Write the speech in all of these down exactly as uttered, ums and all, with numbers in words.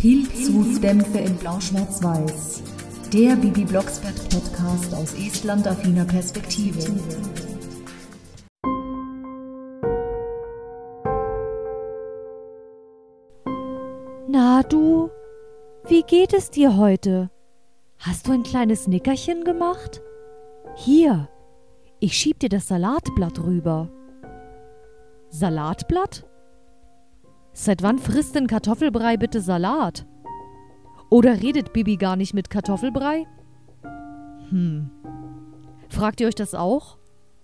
Pilzhutdämpfe in Blau-Schwarz-Weiß. Der Bibi Blocksberg-Podcast aus Estland-affiner Perspektive. Na du, wie geht es dir heute? Hast du ein kleines Nickerchen gemacht? Hier, ich schieb dir das Salatblatt rüber. Salatblatt? Seit wann frisst denn Kartoffelbrei bitte Salat? Oder redet Bibi gar nicht mit Kartoffelbrei? Hm. Fragt ihr euch das auch?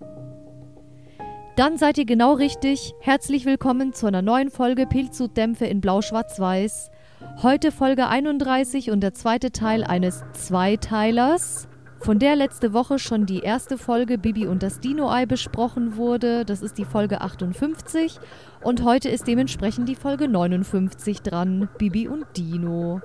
Dann seid ihr genau richtig. Herzlich willkommen zu einer neuen Folge Pilzhutdämpfe in Blau-Schwarz-Weiß. Heute Folge einunddreißig und der zweite Teil eines Zweiteilers, von der letzte Woche schon die erste Folge Bibi und das Dino-Ei besprochen wurde. Das ist die Folge achtundfünfzig und heute ist dementsprechend die Folge neunundfünfzig dran, Bibi und Dino.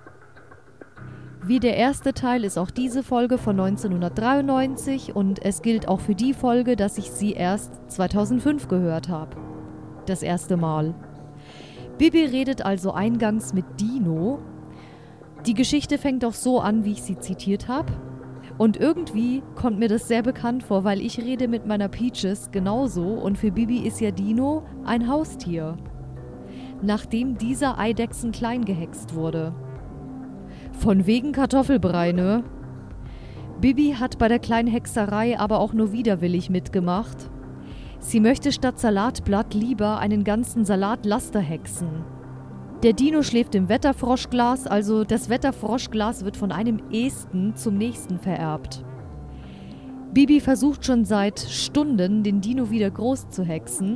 Wie der erste Teil ist auch diese Folge von neunzehnhundertdreiundneunzig und es gilt auch für die Folge, dass ich sie erst zweitausendfünf gehört habe. Das erste Mal. Bibi redet also eingangs mit Dino. Die Geschichte fängt auch so an, wie ich sie zitiert habe. Und irgendwie kommt mir das sehr bekannt vor, weil ich rede mit meiner Peaches genauso und für Bibi ist ja Dino ein Haustier. Nachdem dieser Eidechsen klein gehext wurde. Von wegen Kartoffelbrei, ne? Bibi hat bei der kleinen Hexerei aber auch nur widerwillig mitgemacht. Sie möchte statt Salatblatt lieber einen ganzen Salatlaster hexen. Der Dino schläft im Wetterfroschglas, also das Wetterfroschglas wird von einem Esten zum nächsten vererbt. Bibi versucht schon seit Stunden, den Dino wieder groß zu hexen.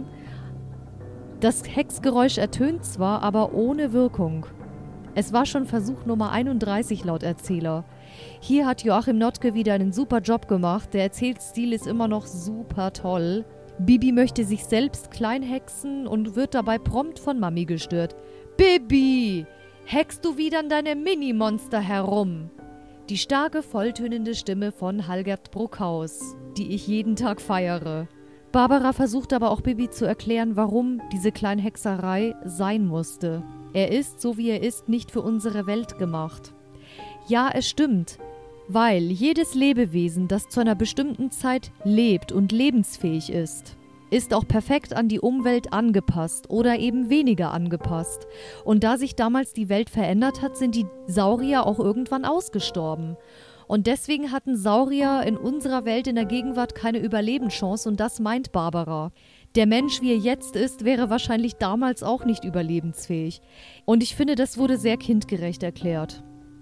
Das Hexgeräusch ertönt zwar, aber ohne Wirkung. Es war schon Versuch Nummer einunddreißig laut Erzähler. Hier hat Joachim Notke wieder einen super Job gemacht, der Erzählstil ist immer noch super toll. Bibi möchte sich selbst klein hexen und wird dabei prompt von Mami gestört. Bibi, hext du wieder an deine Mini-Monster herum? Die starke, volltönende Stimme von Hallgerd Bruckhaus, die ich jeden Tag feiere. Barbara versucht aber auch Bibi zu erklären, warum diese Kleinhexerei sein musste. Er ist, so wie er ist, nicht für unsere Welt gemacht. Ja, es stimmt, weil jedes Lebewesen, das zu einer bestimmten Zeit lebt und lebensfähig ist, ist auch perfekt an die Umwelt angepasst oder eben weniger angepasst. Und da sich damals die Welt verändert hat, sind die Saurier auch irgendwann ausgestorben. Und deswegen hatten Saurier in unserer Welt in der Gegenwart keine Überlebenschance und das meint Barbara. Der Mensch, wie er jetzt ist, wäre wahrscheinlich damals auch nicht überlebensfähig. Und ich finde, das wurde sehr kindgerecht erklärt.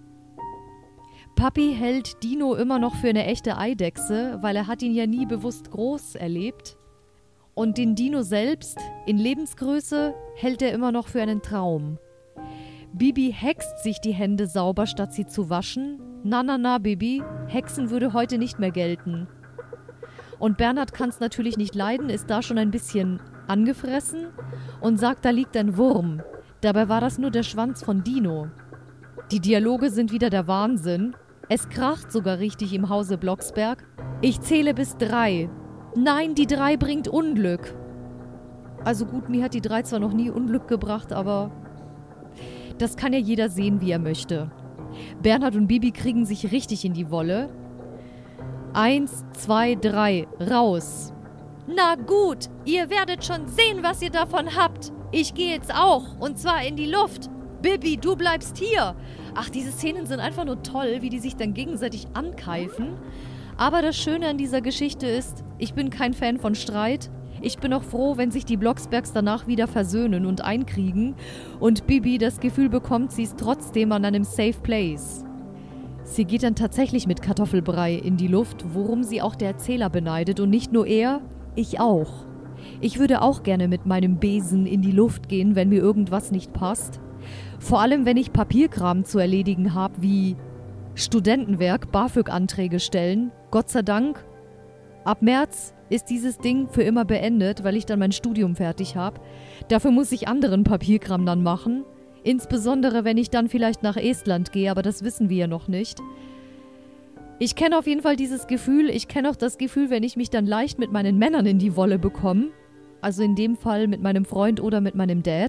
Papi hält Dino immer noch für eine echte Eidechse, weil er hat ihn ja nie bewusst groß erlebt. Und den Dino selbst, in Lebensgröße, hält er immer noch für einen Traum. Bibi hext sich die Hände sauber, statt sie zu waschen. Na, na, na, Bibi, Hexen würde heute nicht mehr gelten. Und Bernhard kann es natürlich nicht leiden, ist da schon ein bisschen angefressen und sagt, da liegt ein Wurm. Dabei war das nur der Schwanz von Dino. Die Dialoge sind wieder der Wahnsinn. Es kracht sogar richtig im Hause Blocksberg. Ich zähle bis drei. Nein, die drei bringt Unglück. Also gut, mir hat die drei zwar noch nie Unglück gebracht, aber das kann ja jeder sehen, wie er möchte. Bernhard und Bibi kriegen sich richtig in die Wolle. Eins, zwei, drei, raus. Na gut, ihr werdet schon sehen, was ihr davon habt. Ich gehe jetzt auch, und zwar in die Luft. Bibi, du bleibst hier. Ach, diese Szenen sind einfach nur toll, wie die sich dann gegenseitig ankeifen. Aber das Schöne an dieser Geschichte ist, ich bin kein Fan von Streit. Ich bin auch froh, wenn sich die Blocksbergs danach wieder versöhnen und einkriegen und Bibi das Gefühl bekommt, sie ist trotzdem an einem Safe Place. Sie geht dann tatsächlich mit Kartoffelbrei in die Luft, worum sie auch der Erzähler beneidet und nicht nur er, ich auch. Ich würde auch gerne mit meinem Besen in die Luft gehen, wenn mir irgendwas nicht passt. Vor allem, wenn ich Papierkram zu erledigen habe, wie Studentenwerk, BAföG-Anträge stellen. Gott sei Dank, ab März ist dieses Ding für immer beendet, weil ich dann mein Studium fertig habe. Dafür muss ich anderen Papierkram dann machen. Insbesondere, wenn ich dann vielleicht nach Estland gehe, aber das wissen wir ja noch nicht. Ich kenne auf jeden Fall dieses Gefühl. Ich kenne auch das Gefühl, wenn ich mich dann leicht mit meinen Männern in die Wolle bekomme. Also in dem Fall mit meinem Freund oder mit meinem Dad.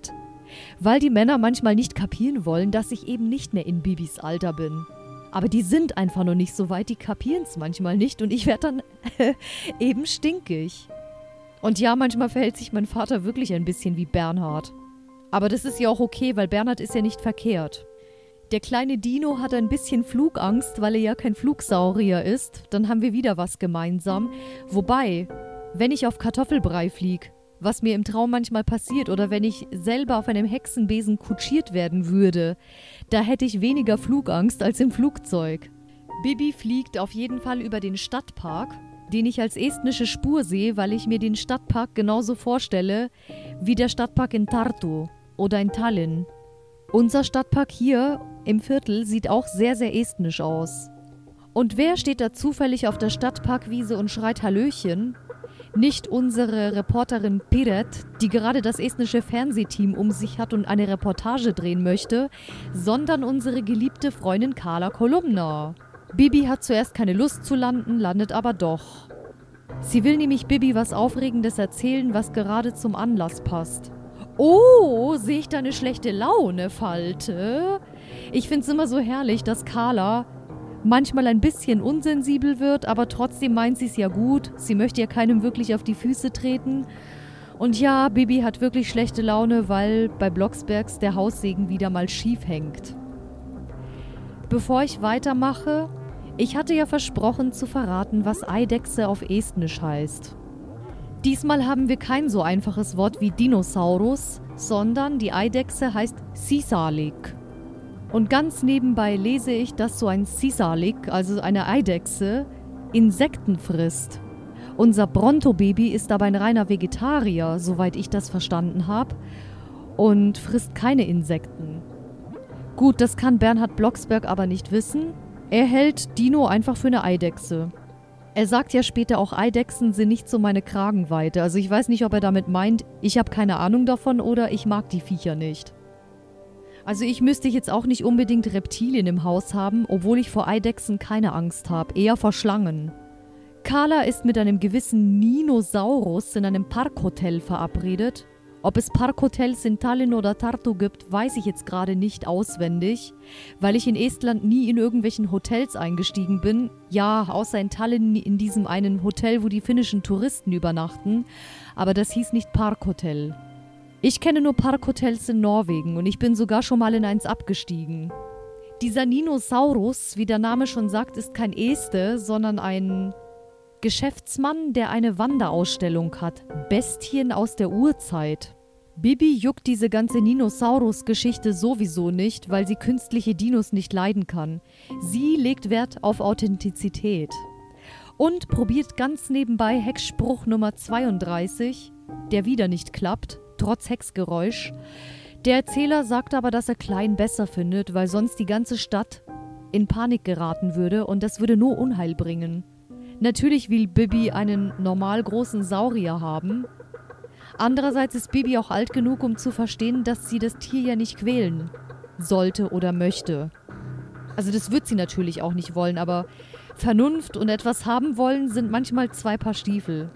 Weil die Männer manchmal nicht kapieren wollen, dass ich eben nicht mehr in Bibis Alter bin. Aber die sind einfach noch nicht so weit, die kapieren es manchmal nicht und ich werde dann eben stinkig. Und ja, manchmal verhält sich mein Vater wirklich ein bisschen wie Bernhard. Aber das ist ja auch okay, weil Bernhard ist ja nicht verkehrt. Der kleine Dino hat ein bisschen Flugangst, weil er ja kein Flugsaurier ist. Dann haben wir wieder was gemeinsam. Wobei, wenn ich auf Kartoffelbrei fliege, was mir im Traum manchmal passiert, oder wenn ich selber auf einem Hexenbesen kutschiert werden würde, da hätte ich weniger Flugangst als im Flugzeug. Bibi fliegt auf jeden Fall über den Stadtpark, den ich als estnische Spur sehe, weil ich mir den Stadtpark genauso vorstelle wie der Stadtpark in Tartu oder in Tallinn. Unser Stadtpark hier im Viertel sieht auch sehr, sehr estnisch aus. Und wer steht da zufällig auf der Stadtparkwiese und schreit Hallöchen? Nicht unsere Reporterin Piret, die gerade das estnische Fernsehteam um sich hat und eine Reportage drehen möchte, sondern unsere geliebte Freundin Carla Kolumna. Bibi hat zuerst keine Lust zu landen, landet aber doch. Sie will nämlich Bibi was Aufregendes erzählen, was gerade zum Anlass passt. Oh, sehe ich da eine schlechte Laune-Falte? Ich finde es immer so herrlich, dass Carla manchmal ein bisschen unsensibel wird, aber trotzdem meint sie es ja gut. Sie möchte ja keinem wirklich auf die Füße treten. Und ja, Bibi hat wirklich schlechte Laune, weil bei Blocksbergs der Haussegen wieder mal schief hängt. Bevor ich weitermache, ich hatte ja versprochen zu verraten, was Eidechse auf Estnisch heißt. Diesmal haben wir kein so einfaches Wort wie Dinosaurus, sondern die Eidechse heißt Sisalik. Und ganz nebenbei lese ich, dass so ein Sisalik, also eine Eidechse, Insekten frisst. Unser Bronto-Baby ist aber ein reiner Vegetarier, soweit ich das verstanden habe, und frisst keine Insekten. Gut, das kann Bernhard Blocksberg aber nicht wissen. Er hält Dino einfach für eine Eidechse. Er sagt ja später auch, Eidechsen sind nicht so meine Kragenweite. Also ich weiß nicht, ob er damit meint, ich habe keine Ahnung davon oder ich mag die Viecher nicht. Also ich müsste jetzt auch nicht unbedingt Reptilien im Haus haben, obwohl ich vor Eidechsen keine Angst habe, eher vor Schlangen. Carla ist mit einem gewissen Ninosaurus in einem Parkhotel verabredet. Ob es Parkhotels in Tallinn oder Tartu gibt, weiß ich jetzt gerade nicht auswendig, weil ich in Estland nie in irgendwelchen Hotels eingestiegen bin. Ja, außer in Tallinn in diesem einen Hotel, wo die finnischen Touristen übernachten, aber das hieß nicht Parkhotel. Ich kenne nur Parkhotels in Norwegen und ich bin sogar schon mal in eins abgestiegen. Dieser Ninosaurus, wie der Name schon sagt, ist kein Este, sondern ein Geschäftsmann, der eine Wanderausstellung hat. Bestien aus der Urzeit. Bibi juckt diese ganze Ninosaurus-Geschichte sowieso nicht, weil sie künstliche Dinos nicht leiden kann. Sie legt Wert auf Authentizität. Und probiert ganz nebenbei Hexspruch Nummer zweiunddreißig, der wieder nicht klappt, trotz Hexgeräusch. Der Erzähler sagt aber, dass er Klein besser findet, weil sonst die ganze Stadt in Panik geraten würde und das würde nur Unheil bringen. Natürlich will Bibi einen normal großen Saurier haben. Andererseits ist Bibi auch alt genug, um zu verstehen, dass sie das Tier ja nicht quälen sollte oder möchte. Also das wird sie natürlich auch nicht wollen, aber Vernunft und etwas haben wollen sind manchmal zwei Paar Stiefel.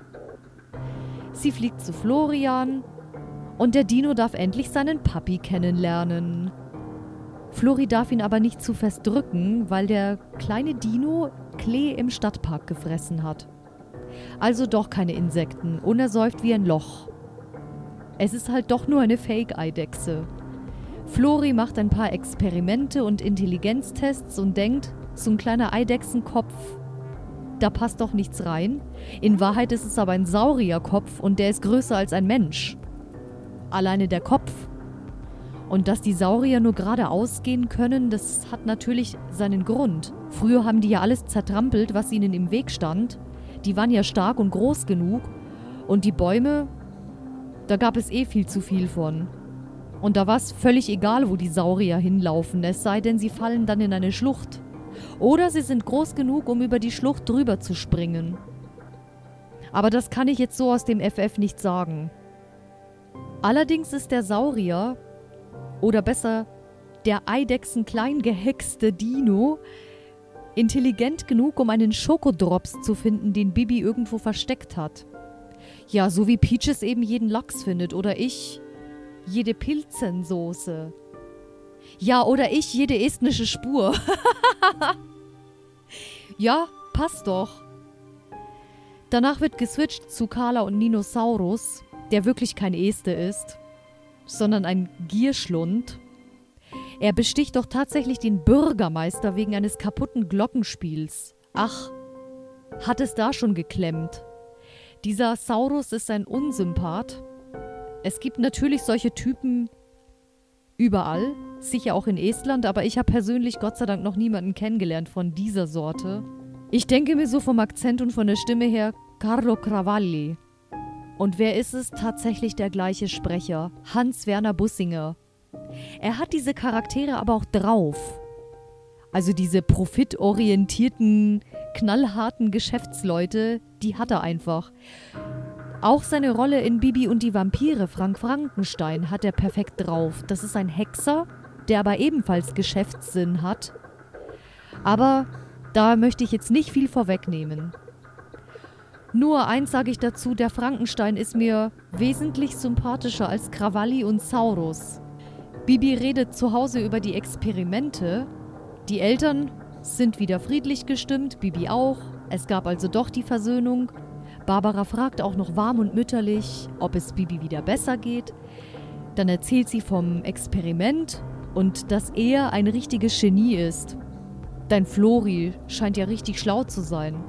Sie fliegt zu Florian und der Dino darf endlich seinen Papi kennenlernen. Flori darf ihn aber nicht zu fest drücken, weil der kleine Dino Klee im Stadtpark gefressen hat. Also doch keine Insekten und er säuft wie ein Loch. Es ist halt doch nur eine Fake-Eidechse. Flori macht ein paar Experimente und Intelligenztests und denkt, so ein kleiner Eidechsenkopf, da passt doch nichts rein. In Wahrheit ist es aber ein Saurierkopf und der ist größer als ein Mensch. Alleine der Kopf. Und dass die Saurier nur geradeaus gehen können, das hat natürlich seinen Grund. Früher haben die ja alles zertrampelt, was ihnen im Weg stand. Die waren ja stark und groß genug. Und die Bäume, da gab es eh viel zu viel von. Und da war es völlig egal, wo die Saurier hinlaufen, es sei denn, sie fallen dann in eine Schlucht. Oder sie sind groß genug, um über die Schlucht drüber zu springen. Aber das kann ich jetzt so aus dem F F nicht sagen. Allerdings ist der Saurier, oder besser der Eidechsen-kleingehexte Dino, intelligent genug, um einen Schokodrops zu finden, den Bibi irgendwo versteckt hat. Ja, so wie Peaches eben jeden Lachs findet oder ich jede Pilzensoße. Ja, oder ich jede estnische Spur. Ja, passt doch. Danach wird geswitcht zu Carla und Ninosaurus, der wirklich kein Este ist, sondern ein Gierschlund. Er besticht doch tatsächlich den Bürgermeister wegen eines kaputten Glockenspiels. Ach, hat es da schon geklemmt. Dieser Saurus ist ein Unsympath. Es gibt natürlich solche Typen überall, sicher auch in Estland, aber ich habe persönlich Gott sei Dank noch niemanden kennengelernt von dieser Sorte. Ich denke mir so vom Akzent und von der Stimme her Carlo Cravalli. Und wer ist es? Tatsächlich der gleiche Sprecher, Hans-Werner Bussinger. Er hat diese Charaktere aber auch drauf. Also diese profitorientierten, knallharten Geschäftsleute, die hat er einfach. Auch seine Rolle in Bibi und die Vampire, Frank Frankenstein, hat er perfekt drauf. Das ist ein Hexer, der aber ebenfalls Geschäftssinn hat. Aber da möchte ich jetzt nicht viel vorwegnehmen. Nur eins sage ich dazu, der Frankenstein ist mir wesentlich sympathischer als Cravalli und Saurus. Bibi redet zu Hause über die Experimente. Die Eltern sind wieder friedlich gestimmt, Bibi auch. Es gab also doch die Versöhnung. Barbara fragt auch noch warm und mütterlich, ob es Bibi wieder besser geht. Dann erzählt sie vom Experiment und dass er ein richtiges Genie ist. Dein Flori scheint ja richtig schlau zu sein.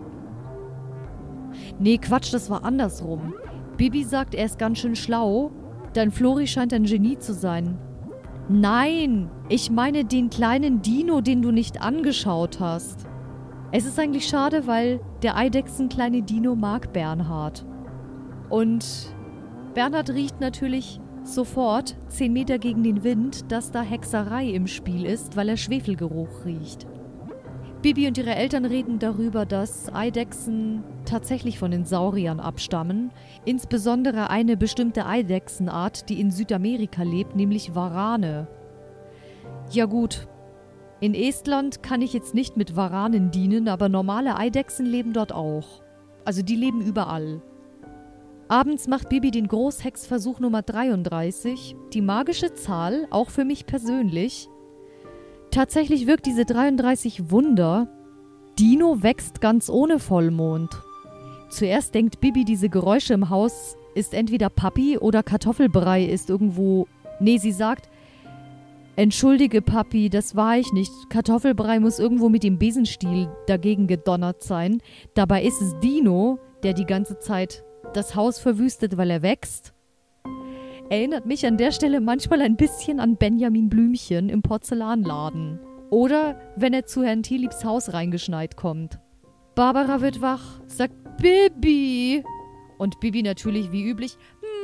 Nee, Quatsch, das war andersrum. Bibi sagt, er ist ganz schön schlau. Dein Flori scheint ein Genie zu sein. Nein, ich meine den kleinen Dino, den du nicht angeschaut hast. Es ist eigentlich schade, weil der Eidechsen-kleine Dino mag Bernhard. Und Bernhard riecht natürlich sofort, zehn Meter gegen den Wind, dass da Hexerei im Spiel ist, weil er Schwefelgeruch riecht. Bibi und ihre Eltern reden darüber, dass Eidechsen tatsächlich von den Sauriern abstammen. Insbesondere eine bestimmte Eidechsenart, die in Südamerika lebt, nämlich Warane. Ja gut, in Estland kann ich jetzt nicht mit Waranen dienen, aber normale Eidechsen leben dort auch. Also die leben überall. Abends macht Bibi den Großhexversuch Nummer dreiunddreißig, die magische Zahl, auch für mich persönlich. Tatsächlich wirkt diese dreiunddreißig Wunder. Dino wächst ganz ohne Vollmond. Zuerst denkt Bibi, diese Geräusche im Haus ist entweder Papi oder Kartoffelbrei ist irgendwo... Nee, sie sagt, entschuldige Papi, das war ich nicht. Kartoffelbrei muss irgendwo mit dem Besenstiel dagegen gedonnert sein. Dabei ist es Dino, der die ganze Zeit das Haus verwüstet, weil er wächst. Erinnert mich an der Stelle manchmal ein bisschen an Benjamin Blümchen im Porzellanladen. Oder wenn er zu Herrn Teliebs Haus reingeschneit kommt. Barbara wird wach, sagt Bibi. Und Bibi natürlich wie üblich,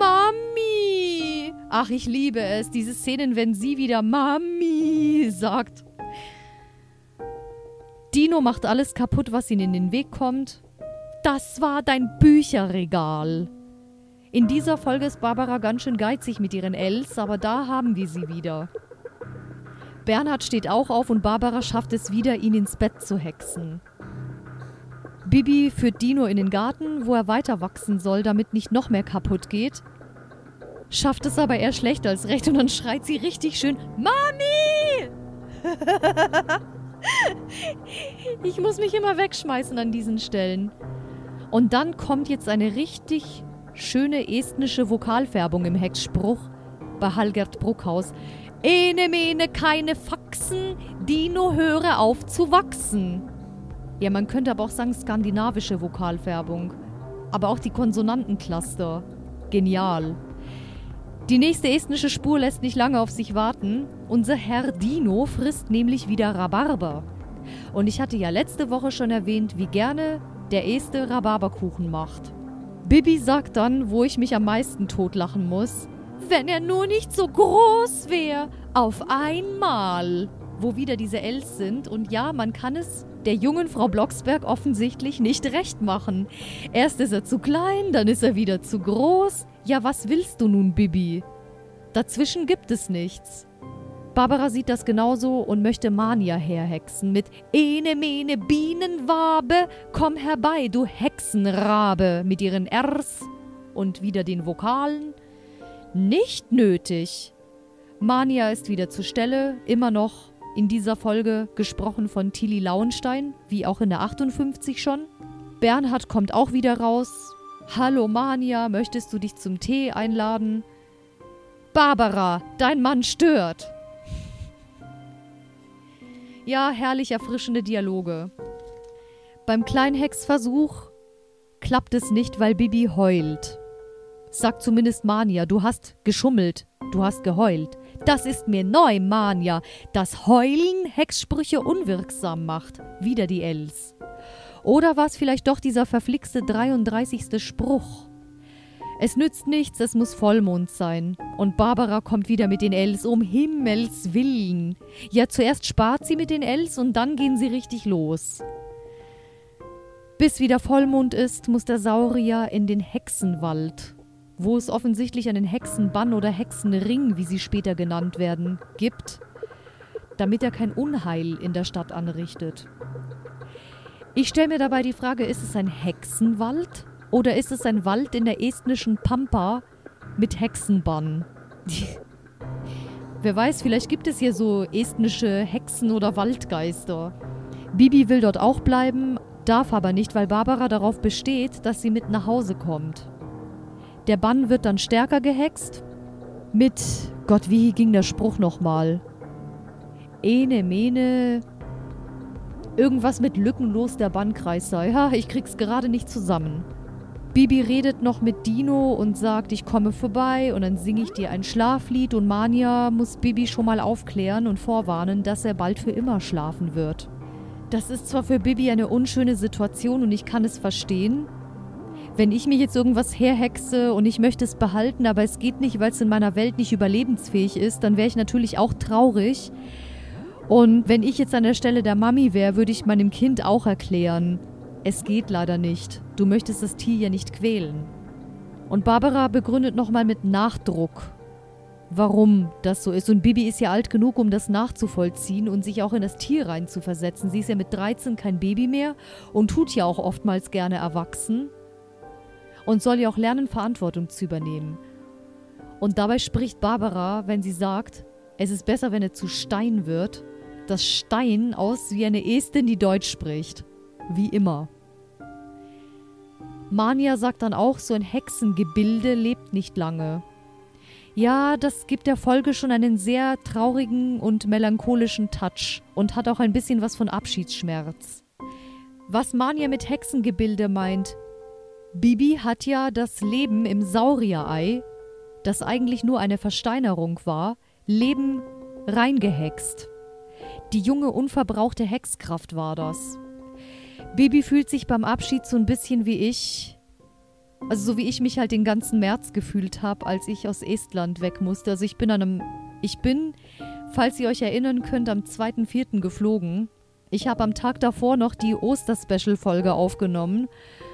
Mami. Ach, ich liebe es, diese Szenen, wenn sie wieder Mami sagt. Dino macht alles kaputt, was ihnen in den Weg kommt. Das war dein Bücherregal. In dieser Folge ist Barbara ganz schön geizig mit ihren Els, aber da haben wir sie wieder. Bernhard steht auch auf und Barbara schafft es wieder, ihn ins Bett zu hexen. Bibi führt Dino in den Garten, wo er weiter wachsen soll, damit nicht noch mehr kaputt geht. Schafft es aber eher schlecht als recht und dann schreit sie richtig schön, Mami! Ich muss mich immer wegschmeißen an diesen Stellen. Und dann kommt jetzt eine richtig schöne estnische Vokalfärbung im Hexspruch bei Hallgerd Bruckhaus. Ene mene keine Faxen, Dino höre auf zu wachsen. Ja, man könnte aber auch sagen skandinavische Vokalfärbung. Aber auch die Konsonantencluster. Genial. Die nächste estnische Spur lässt nicht lange auf sich warten. Unser Herr Dino frisst nämlich wieder Rhabarber. Und ich hatte ja letzte Woche schon erwähnt, wie gerne der Este Rhabarberkuchen macht. Bibi sagt dann, wo ich mich am meisten totlachen muss, wenn er nur nicht so groß wäre, auf einmal. Wo wieder diese Els sind und ja, man kann es der jungen Frau Blocksberg offensichtlich nicht recht machen. Erst ist er zu klein, dann ist er wieder zu groß. Ja, was willst du nun, Bibi? Dazwischen gibt es nichts. Barbara sieht das genauso und möchte Mania herhexen mit Ene mene Bienenwabe, komm herbei, du Hexenrabe, mit ihren Rs und wieder den Vokalen. Nicht nötig. Mania ist wieder zur Stelle, immer noch in dieser Folge gesprochen von Tilly Lauenstein, wie auch in der achtundfünfzig schon. Bernhard kommt auch wieder raus. Hallo Mania, möchtest du dich zum Tee einladen? Barbara, dein Mann stört. Ja, herrlich erfrischende Dialoge. Beim Kleinhexversuch klappt es nicht, weil Bibi heult. Sagt zumindest Mania, du hast geschummelt, du hast geheult. Das ist mir neu, Mania, dass Heulen Hexsprüche unwirksam macht. Wieder die Els. Oder war es vielleicht doch dieser verflixte dreiunddreißigste Spruch? Es nützt nichts, es muss Vollmond sein. Und Barbara kommt wieder mit den Els, um Himmels Willen. Ja, zuerst spart sie mit den Els und dann gehen sie richtig los. Bis wieder Vollmond ist, muss der Saurier in den Hexenwald, wo es offensichtlich einen Hexenbann oder Hexenring, wie sie später genannt werden, gibt, damit er kein Unheil in der Stadt anrichtet. Ich stelle mir dabei die Frage, ist es ein Hexenwald oder ist es ein Wald in der estnischen Pampa mit Hexenbann? Wer weiß, vielleicht gibt es hier so estnische Hexen oder Waldgeister. Bibi will dort auch bleiben, darf aber nicht, weil Barbara darauf besteht, dass sie mit nach Hause kommt. Der Bann wird dann stärker gehext mit, Gott, wie ging der Spruch nochmal? Ene, mene, irgendwas mit lückenlos der Bannkreis sei. Ja, ich krieg's gerade nicht zusammen. Bibi redet noch mit Dino und sagt, ich komme vorbei und dann singe ich dir ein Schlaflied und Mania muss Bibi schon mal aufklären und vorwarnen, dass er bald für immer schlafen wird. Das ist zwar für Bibi eine unschöne Situation und ich kann es verstehen. Wenn ich mir jetzt irgendwas herhexe und ich möchte es behalten, aber es geht nicht, weil es in meiner Welt nicht überlebensfähig ist, dann wäre ich natürlich auch traurig. Und wenn ich jetzt an der Stelle der Mami wäre, würde ich meinem Kind auch erklären, es geht leider nicht. Du möchtest das Tier ja nicht quälen. Und Barbara begründet nochmal mit Nachdruck, warum das so ist. Und Bibi ist ja alt genug, um das nachzuvollziehen und sich auch in das Tier reinzuversetzen. Sie ist ja mit dreizehn kein Baby mehr und tut ja auch oftmals gerne erwachsen und soll ja auch lernen, Verantwortung zu übernehmen. Und dabei spricht Barbara, wenn sie sagt, es ist besser, wenn er zu Stein wird, das Stein aus wie eine Estin, die Deutsch spricht. Wie immer. Mania sagt dann auch, so ein Hexengebilde lebt nicht lange. Ja, das gibt der Folge schon einen sehr traurigen und melancholischen Touch und hat auch ein bisschen was von Abschiedsschmerz. Was Mania mit Hexengebilde meint, Bibi hat ja das Leben im Saurierei, das eigentlich nur eine Versteinerung war, Leben reingehext. Die junge, unverbrauchte Hexkraft war das. Bibi fühlt sich beim Abschied so ein bisschen wie ich, also so wie ich mich halt den ganzen März gefühlt habe, als ich aus Estland weg musste. Also ich bin an einem, ich bin, falls ihr euch erinnern könnt, am zweiten vierten geflogen. Ich habe am Tag davor noch die Oster-Special-Folge aufgenommen.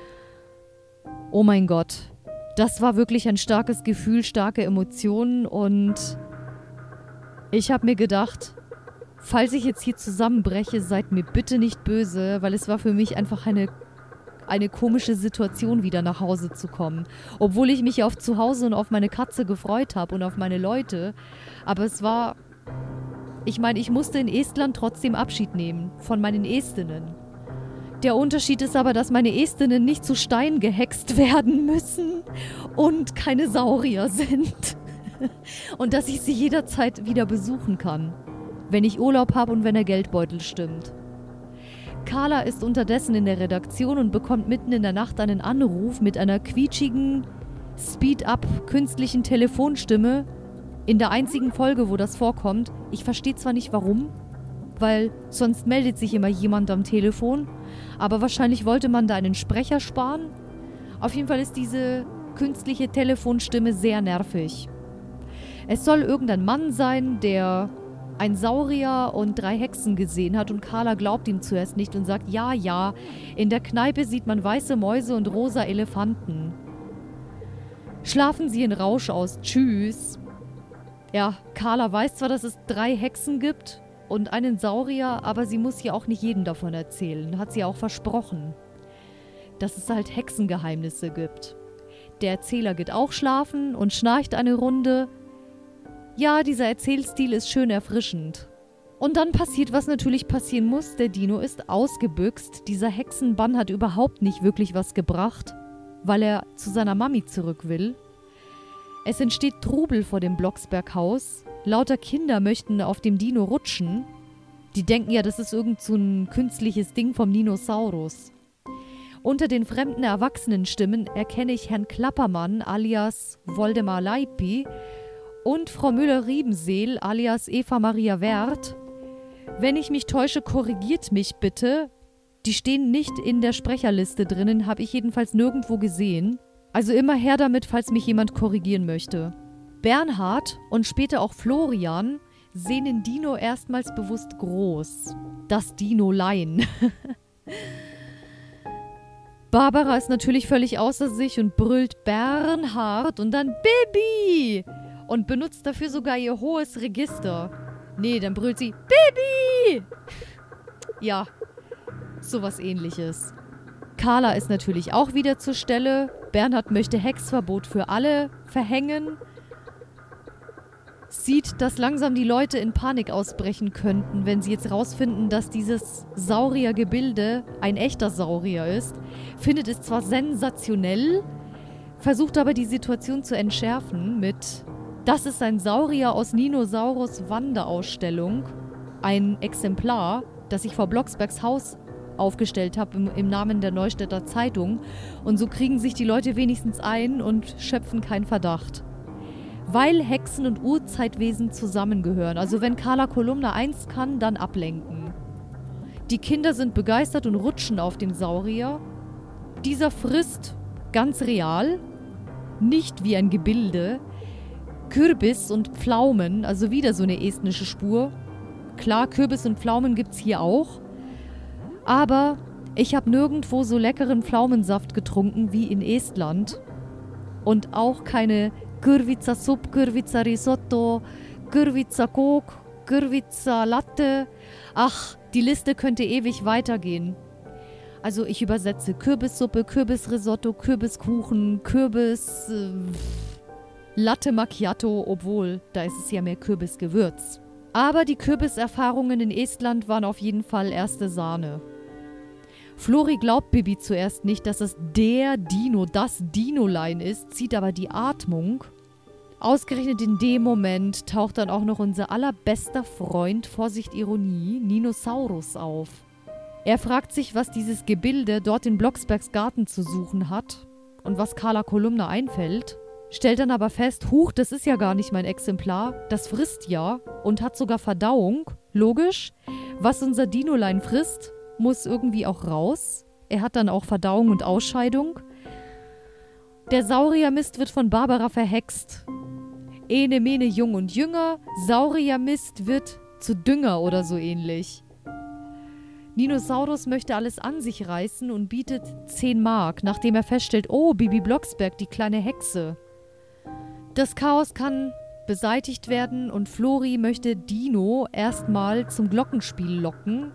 Oh mein Gott, das war wirklich ein starkes Gefühl, starke Emotionen und ich habe mir gedacht, falls ich jetzt hier zusammenbreche, seid mir bitte nicht böse, weil es war für mich einfach eine, eine komische Situation, wieder nach Hause zu kommen. Obwohl ich mich auf zu Hause und auf meine Katze gefreut habe und auf meine Leute. Aber es war, ich meine, ich musste in Estland trotzdem Abschied nehmen von meinen Estinnen. Der Unterschied ist aber, dass meine Estinnen nicht zu Stein gehext werden müssen und keine Saurier sind. Und dass ich sie jederzeit wieder besuchen kann, wenn ich Urlaub habe und wenn der Geldbeutel stimmt. Carla ist unterdessen in der Redaktion und bekommt mitten in der Nacht einen Anruf mit einer quietschigen, Speed-up künstlichen Telefonstimme in der einzigen Folge, wo das vorkommt. Ich verstehe zwar nicht warum, weil sonst meldet sich immer jemand am Telefon, aber wahrscheinlich wollte man da einen Sprecher sparen. Auf jeden Fall ist diese künstliche Telefonstimme sehr nervig. Es soll irgendein Mann sein, der ein Saurier und drei Hexen gesehen hat und Carla glaubt ihm zuerst nicht und sagt, ja, ja, in der Kneipe sieht man weiße Mäuse und rosa Elefanten. Schlafen Sie in Rausch aus, tschüss. Ja, Carla weiß zwar, dass es drei Hexen gibt und einen Saurier, aber sie muss ja auch nicht jedem davon erzählen, hat sie auch versprochen, dass es halt Hexengeheimnisse gibt. Der Erzähler geht auch schlafen und schnarcht eine Runde. Ja, dieser Erzählstil ist schön erfrischend. Und dann passiert, was natürlich passieren muss. Der Dino ist ausgebüxt. Dieser Hexenbann hat überhaupt nicht wirklich was gebracht, weil er zu seiner Mami zurück will. Es entsteht Trubel vor dem Blocksberg-Haus. Lauter Kinder möchten auf dem Dino rutschen. Die denken ja, das ist irgend so ein künstliches Ding vom Dinosaurus. Unter den fremden Erwachsenenstimmen erkenne ich Herrn Klappermann alias Woldemar Leipi und Frau Müller-Riebenseel alias Eva Maria Werth. Wenn ich mich täusche, korrigiert mich bitte. Die stehen nicht in der Sprecherliste drinnen, habe ich jedenfalls nirgendwo gesehen. Also immer her damit, falls mich jemand korrigieren möchte. Bernhard und später auch Florian sehen den Dino erstmals bewusst groß. Das Dinolein. Barbara ist natürlich völlig außer sich und brüllt Bernhard und dann Bibi und benutzt dafür sogar ihr hohes Register. Nee, dann brüllt sie Bibi! Ja, sowas Ähnliches. Carla ist natürlich auch wieder zur Stelle. Bernhard möchte Hexverbot für alle verhängen. Sieht, dass langsam die Leute in Panik ausbrechen könnten, wenn sie jetzt rausfinden, dass dieses Sauriergebilde ein echter Saurier ist. Findet es zwar sensationell, versucht aber die Situation zu entschärfen mit: Das ist ein Saurier aus Ninosaurus Wanderausstellung. Ein Exemplar, das ich vor Blocksbergs Haus aufgestellt habe im, im Namen der Neustädter Zeitung. Und so kriegen sich die Leute wenigstens ein und schöpfen keinen Verdacht. Weil Hexen und Urzeitwesen zusammengehören. Also wenn Carla Kolumna eins kann, dann ablenken. Die Kinder sind begeistert und rutschen auf den Saurier. Dieser frisst, ganz real, nicht wie ein Gebilde, Kürbis und Pflaumen, also wieder so eine estnische Spur. Klar, Kürbis und Pflaumen gibt's hier auch. Aber ich habe nirgendwo so leckeren Pflaumensaft getrunken wie in Estland. Und auch keine Kürvica Sup, Kürvica Risotto, Kürvica Coke, Kürvica Latte. Ach, die Liste könnte ewig weitergehen. Also ich übersetze Kürbissuppe, Kürbisrisotto, Kürbiskuchen, Kürbis... Äh, Latte Macchiato, obwohl, da ist es ja mehr Kürbisgewürz. Aber die Kürbiserfahrungen in Estland waren auf jeden Fall erste Sahne. Flori glaubt Bibi zuerst nicht, dass es der Dino, das Dinolein ist, zieht aber die Atmung. Ausgerechnet in dem Moment taucht dann auch noch unser allerbester Freund, Vorsicht Ironie, Ninosaurus auf. Er fragt sich, was dieses Gebilde dort in Blocksbergs Garten zu suchen hat und was Carla Kolumna einfällt. Stellt dann aber fest, huch, das ist ja gar nicht mein Exemplar, das frisst ja und hat sogar Verdauung. Logisch, was unser Dinolein frisst, muss irgendwie auch raus. Er hat dann auch Verdauung und Ausscheidung. Der Sauriermist wird von Barbara verhext. Ene mene jung und jünger, Sauriermist wird zu Dünger oder so ähnlich. Ninosaurus möchte alles an sich reißen und bietet zehn Mark, nachdem er feststellt, oh, Bibi Blocksberg, die kleine Hexe. Das Chaos kann beseitigt werden und Flori möchte Dino erstmal zum Glockenspiel locken,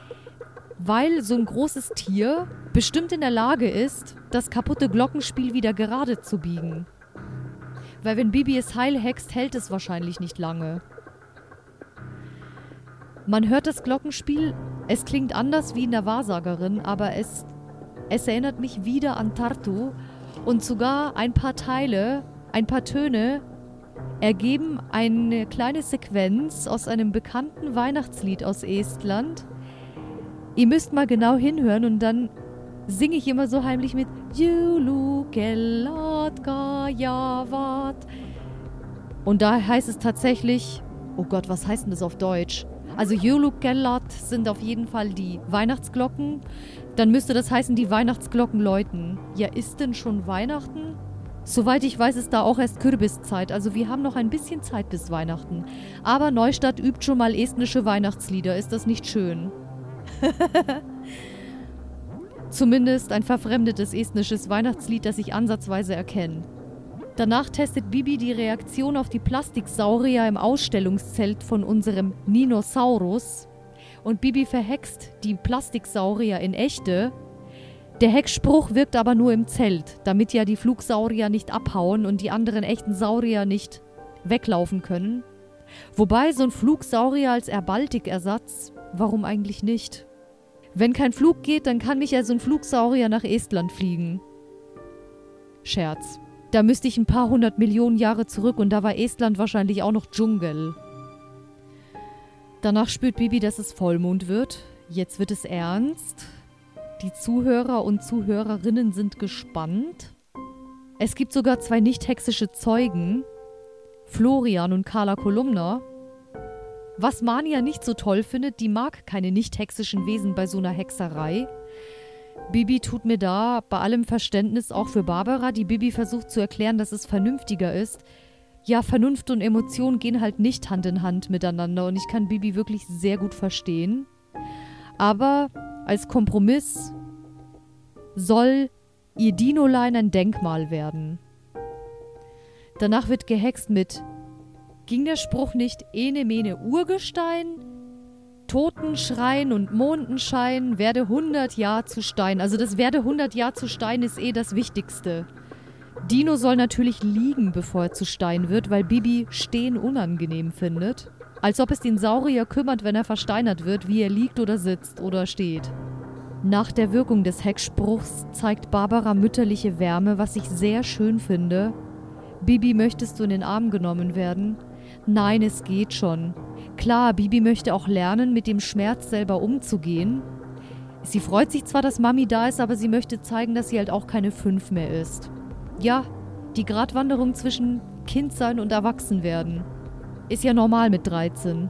weil so ein großes Tier bestimmt in der Lage ist, das kaputte Glockenspiel wieder gerade zu biegen. Weil wenn Bibi es heil hext, hält es wahrscheinlich nicht lange. Man hört das Glockenspiel, es klingt anders wie in der Wahrsagerin, aber es, es erinnert mich wieder an Tartu und sogar ein paar Teile, ein paar Töne ergeben eine kleine Sequenz aus einem bekannten Weihnachtslied aus Estland. Ihr müsst mal genau hinhören und dann singe ich immer so heimlich mit Julukellat Gajavat. Und da heißt es tatsächlich, oh Gott, was heißt denn das auf Deutsch? Also Julukellat sind auf jeden Fall die Weihnachtsglocken. Dann müsste das heißen, die Weihnachtsglocken läuten. Ja, ist denn schon Weihnachten? Soweit ich weiß, ist da auch erst Kürbiszeit. Also wir haben noch ein bisschen Zeit bis Weihnachten. Aber Neustadt übt schon mal estnische Weihnachtslieder. Ist das nicht schön? Zumindest ein verfremdetes estnisches Weihnachtslied, das ich ansatzweise erkenne. Danach testet Bibi die Reaktion auf die Plastiksaurier im Ausstellungszelt von unserem Ninosaurus. Und Bibi verhext die Plastiksaurier in echte. Der Heckspruch wirkt aber nur im Zelt, damit ja die Flugsaurier nicht abhauen und die anderen echten Saurier nicht weglaufen können. Wobei so ein Flugsaurier als Air Baltic-Ersatz, warum eigentlich nicht? Wenn kein Flug geht, dann kann nicht ja so ein Flugsaurier nach Estland fliegen. Scherz. Da müsste ich ein paar hundert Millionen Jahre zurück und da war Estland wahrscheinlich auch noch Dschungel. Danach spürt Bibi, dass es Vollmond wird. Jetzt wird es ernst. Die Zuhörer und Zuhörerinnen sind gespannt. Es gibt sogar zwei nicht-hexische Zeugen, Florian und Carla Kolumna. Was Mania nicht so toll findet, die mag keine nicht-hexischen Wesen bei so einer Hexerei. Bibi tut mir da bei allem Verständnis auch für Barbara, die Bibi versucht zu erklären, dass es vernünftiger ist. Ja, Vernunft und Emotion gehen halt nicht Hand in Hand miteinander und ich kann Bibi wirklich sehr gut verstehen. Aber als Kompromiss soll ihr Dinolein ein Denkmal werden. Danach wird gehext mit: Ging der Spruch nicht ene mene Urgestein? Totenschrein und Mondenschein werde hundert Jahr zu Stein. Also das werde hundert Jahr zu Stein ist eh das Wichtigste. Dino soll natürlich liegen, bevor er zu Stein wird, weil Bibi Stehen unangenehm findet. Als ob es den Saurier kümmert, wenn er versteinert wird, wie er liegt oder sitzt oder steht. Nach der Wirkung des Heckspruchs zeigt Barbara mütterliche Wärme, was ich sehr schön finde. Bibi, möchtest du in den Arm genommen werden? Nein, es geht schon. Klar, Bibi möchte auch lernen, mit dem Schmerz selber umzugehen. Sie freut sich zwar, dass Mami da ist, aber sie möchte zeigen, dass sie halt auch keine fünf mehr ist. Ja, die Gratwanderung zwischen Kindsein und Erwachsenwerden. Ist ja normal mit dreizehn.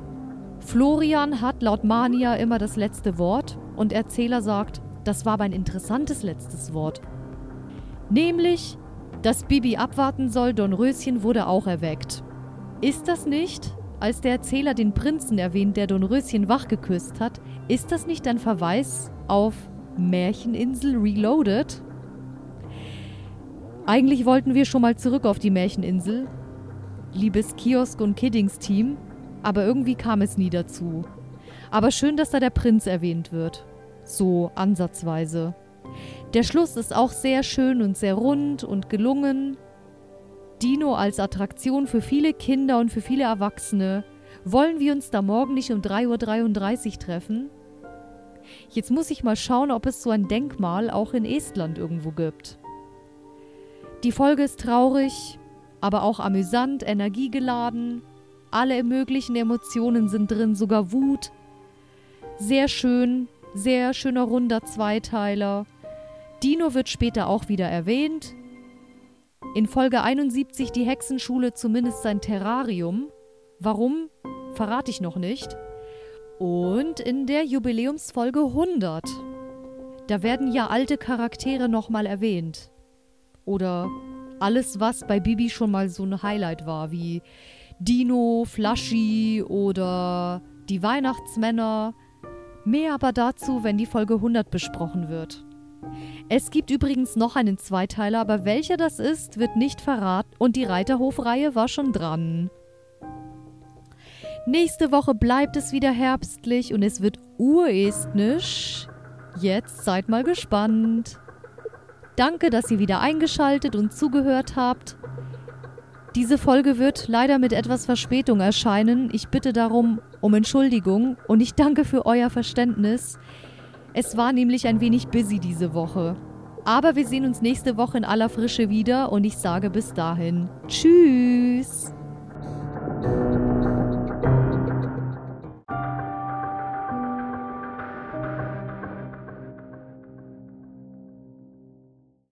Florian hat laut Mania immer das letzte Wort und Erzähler sagt, das war aber ein interessantes letztes Wort. Nämlich, dass Bibi abwarten soll, Dornröschen wurde auch erweckt. Ist das nicht, als der Erzähler den Prinzen erwähnt, der Dornröschen wach geküsst hat, ist das nicht ein Verweis auf Märcheninsel Reloaded? Eigentlich wollten wir schon mal zurück auf die Märcheninsel, liebes Kiosk- und Kiddings-Team, aber irgendwie kam es nie dazu. Aber schön, dass da der Prinz erwähnt wird. So ansatzweise. Der Schluss ist auch sehr schön und sehr rund und gelungen. Dino als Attraktion für viele Kinder und für viele Erwachsene. Wollen wir uns da morgen nicht um drei Uhr dreiunddreißig treffen? Jetzt muss ich mal schauen, ob es so ein Denkmal auch in Estland irgendwo gibt. Die Folge ist traurig, aber auch amüsant, energiegeladen. Alle möglichen Emotionen sind drin, sogar Wut. Sehr schön, sehr schöner runder Zweiteiler. Dino wird später auch wieder erwähnt. In Folge einundsiebzig die Hexenschule zumindest sein Terrarium. Warum? Verrate ich noch nicht. Und in der Jubiläumsfolge hundert. Da werden ja alte Charaktere nochmal erwähnt. Oder alles, was bei Bibi schon mal so ein Highlight war, wie Dino, Flaschi oder die Weihnachtsmänner. Mehr aber dazu, wenn die Folge hundert besprochen wird. Es gibt übrigens noch einen Zweiteiler, aber welcher das ist, wird nicht verraten und die Reiterhofreihe war schon dran. Nächste Woche bleibt es wieder herbstlich und es wird urestnisch. Jetzt seid mal gespannt. Danke, dass ihr wieder eingeschaltet und zugehört habt. Diese Folge wird leider mit etwas Verspätung erscheinen. Ich bitte darum um Entschuldigung und ich danke für euer Verständnis. Es war nämlich ein wenig busy diese Woche. Aber wir sehen uns nächste Woche in aller Frische wieder und ich sage bis dahin Tschüss!